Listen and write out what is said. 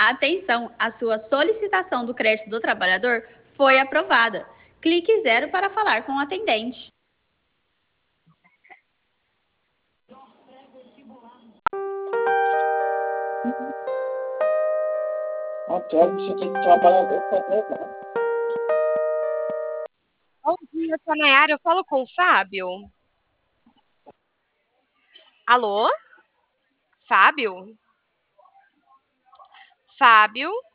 Atenção, a sua solicitação do crédito do trabalhador foi aprovada. Clique 0 para falar com o atendente. Você tem que trabalhador para trabalhar. Bom dia, sou a Nayara, eu falo com o Fábio. Alô? Fábio? Fábio?